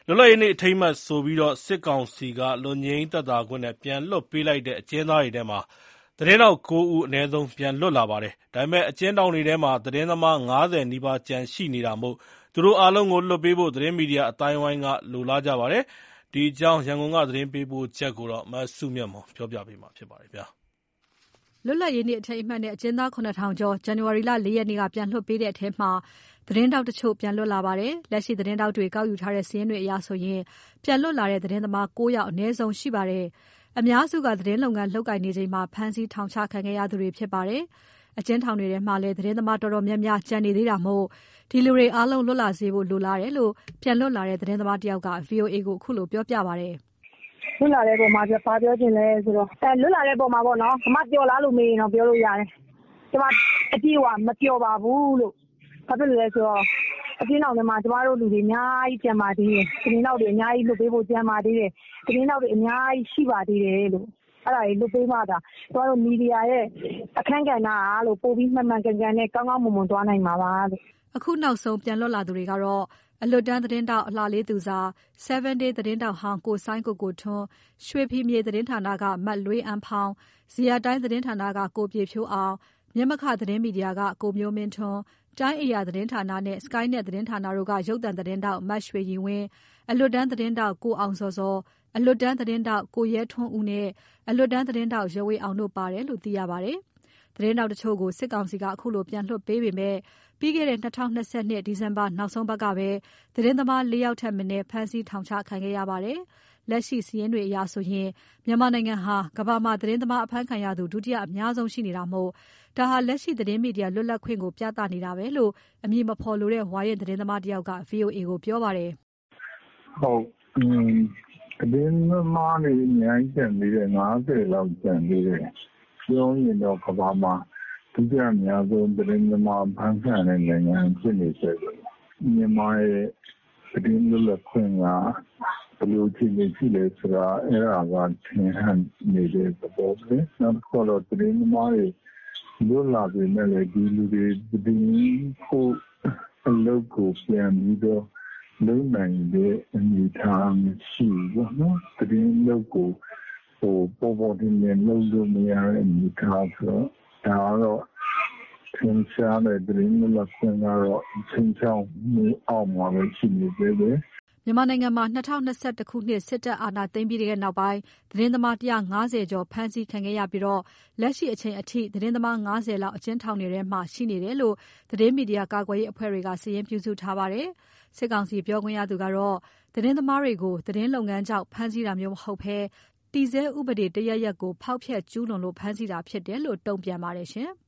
လွတ်လပ်ရေးနေ့အထိမ်းအမှတ်ဆိုပြီးစစ်ကောင်စီကလွတ်ငြိမ်းသက်သာခွင့်နဲ့ပြန်လွှတ်ပေးလိုက်တဲ့အကျဉ်းသားတွေထဲမှာသတင်းထောက် 9 ဦးအနည်းဆုံးပြန်လွတ်လာပါတယ်။ ဒါပေမဲ့အကျဉ်းထောင်တွေထဲမှာသတင်းသမား 50 နီးပါးကျန်ရှိနေတာမို့သူတို့အားလုံးကိုလွှတ်ပေးဖို့သတင်းမီဒီယာအသိုင်းအဝိုင်းကလိုလားကြပါတယ်။ ဒီအကြောင်းရန်ကုန်ကသတင်းပေးပို့ချက်ကိုမစုမြတ်မွန်ကပြောပြပါမယ်။လွတ်လပ်ရေးနေ့အထိမ်းအမှတ်နဲ့အကျဉ်းသား 7,000 ကျော် ဇန်နဝါရီလ 4 ရက်နေ့ကပြန်လွှတ်ပေးတဲ့အထဲမှာသတင်းထောက်တချို့ပြန်လွတ်လာပါတယ်။ လက်ရှိသတင်းထောက်တွေကောက်ယူထားတဲ့စာရင်းတွေအရဆိုရင်ပြန်လွတ်လာတဲ့သတင်းသမား 9 ယောက်အနည်းဆုံးရှိပါတယ်။ အများစုကသတင်းလုပ်ငန်းလုပ်ကိုင်နေချိန်မှာဖမ်းဆီးထောင်ချခံခဲ့ရသူတွေဖြစ်ပါတယ်။ အကျဉ်းထောင်တွေထဲမှာလည်းသတင်းသမားတော်တော်များများကျန်နေသေးတာမို့ဒီလူတွေအားလုံးလွတ်လာစေဖို့လိုလားတယ်လို့ပြန်လွတ်လာတဲ့သတင်းသမားတယောက်က VOA ကိုခုလိုပြောပြပါတယ်။လွတ်လာတဲ့အပေါ်မှာဘာပြောချင်လဲဆိုတော့လွတ်လာတဲ့အပေါ်မှာပေါ့နော်။မပျော်လားလို့မေးရင်တော့ပြောလို့ရတယ်။ကျမအပြည့်အဝမပျော်ပါဘူးလို့။ဘာဖြစ်လို့လဲဆိုတော့အကျဉ်းထောင်ထဲမှာကျမတို့လူတွေအများကြီးကျန်ပါသေးတယ်။သတင်းထောက်တွေအများကြီးလွတ်ပေးဖို့ကျန်ပါသေးတယ်။သတင်းထောက်တွေအများကြီးရှိပါသေးတယ်လို့။အဲ့ဒါတွေလွတ်ပေးမှသာကျမတို့မီဒီယာရဲ့အခန်းကဏ္ဍကလို့ပိုပြီးမှန်မှန်ကန်ကန်နဲ့ကောင်းကောင်းမွန်မွန်သွားနိုင်မှာပါလို့။အခုနောက်ဆုံးပြန်လွတ်လာသူတွေကတော့အလွတ်တန်းသတင်းထောက်အလှလေးသူဇာ 7 Day သတင်းထောက်ဟောင်းကိုစိုင်းကိုကိုထွန်း ရွှေဖီမြေသတင်းဌာနကမလွေးအန်းဖောင်း ဇေယျာတိုင်းသတင်းဌာနကကိုပြည့်ဖြိုးအောင် မျက်မခသတင်းမီဒီယာကကိုမျိုးမင်းထွန်း တိုင်းဧရာသတင်းဌာနနဲ့ SkyNet သတင်းဌာနတို့ကရုပ်သံသတင်းထောက်မရွှေရည်ဝင်း အလွတ်တန်းသတင်းထောက်ကိုအောင်ဇော်ဇော် အလွတ်တန်းသတင်းထောက်ကိုရဲထွန်းဦးနဲ့ အလွတ်တန်းသတင်းထောက်ဇဝေအောင်တို့ပါတယ်လို့သိရပါတယ်။ သတင်းထောက်တချို့ကိုစစ်ကောင်စီကအခုလိုပြန်လွှတ်ပေးပေမဲ့ပြီးခဲ့တဲ့2022ဒီဇင်ဘာနောက်ဆုံးပတ်ကပဲသတင်းသမား 4 ယောက်ထက်မနည်းဖမ်းဆီးထောင်ချခံခဲ့ရပါတယ်။ လက်ရှိစာရင်းတွေအရဆိုရင်မြန်မာနိုင်ငံဟာကမ္ဘာမှာသတင်းသမားအဖမ်းခံရသူဒုတိယအများဆုံးရှိနေတာမို့ဒါဟာလက်ရှိသတင်းမီဒီယာလွတ်လပ်ခွင့်ကိုပြသနေတာပဲလို့အမည်မဖော်လိုတဲ့ဝါရင့်သတင်းသမားတယောက်က VOA ကိုပြောပါတယ်။ဟုတ်သတင်းသမားတွေအများကြီးကျန်သေးတယ်50လောက်ကျန်သေးတယ်။ပြောရင်တော့ကမ္ဘာမှာဒုတိယအများဆုံးသတင်းသမားဖမ်းခံရတဲ့နိုင်ငံဖြစ်နေတယ်။မြန်မာရဲ့သတင်းလွတ်လပ်ခွင့်ကဘယ်လိုအခြေအနေရှိလဲဆိုတာအဲ့ဒါကထင်ဟပ်နေတဲ့သဘောပဲ။နောက်တစ်ခုတော့သတင်းသမားတွေလွတ်လာပြီမဲ့လည်းဒီလူတွေသတင်းကိုအလုပ်ကိုပြန်ပြီးတော့လုံနိုင်တဲ့အနေအထားမရှိဘူးပေါ့နော်။သတင်းလုပ်ကိုပေါ်ပေါ်တင်တင်လုပ်လို့မရတဲ့အနေအထားဆိုတော့ဒါကတော့သင်္ချာတဲ့သတင်းလွတ်လပ်ခွင့်ကတော့သင်္ချောင်းမှုအောက်မှာပဲရှိနေသေးတယ်မြန်မာနိုင်ငံမှာ2021ခုနှစ်စစ်တပ်အာဏာသိမ်းပြီးတဲ့နောက်ပိုင်းသတင်းသမား150ကျော်ဖမ်းဆီးခံခဲ့ရပြီးလက်ရှိအချိန်အထိသတင်းသမား50လောက်အကျဉ်းထောင်တွေထဲမှာရှိနေတယ်လို့သတင်းမီဒီယာကာကွယ်ရေးအဖွဲ့တွေကစာရင်းပြုစုထားပါတယ်။စစ်ကောင်စီပြောခွင့်ရသူကတော့သတင်းသမားတွေကိုသတင်းလုပ်ငန်းကြောင့်ဖမ်းဆီးတာမျိုးမဟုတ်ဘဲတည်ဆဲဥပဒေတရပ်ရပ်ကိုဖောက်ဖျက်ကျူးလွန်လို့ဖမ်းဆီးတာဖြစ်တယ်လို့တုံ့ပြန်ပါတယ်ရှင်။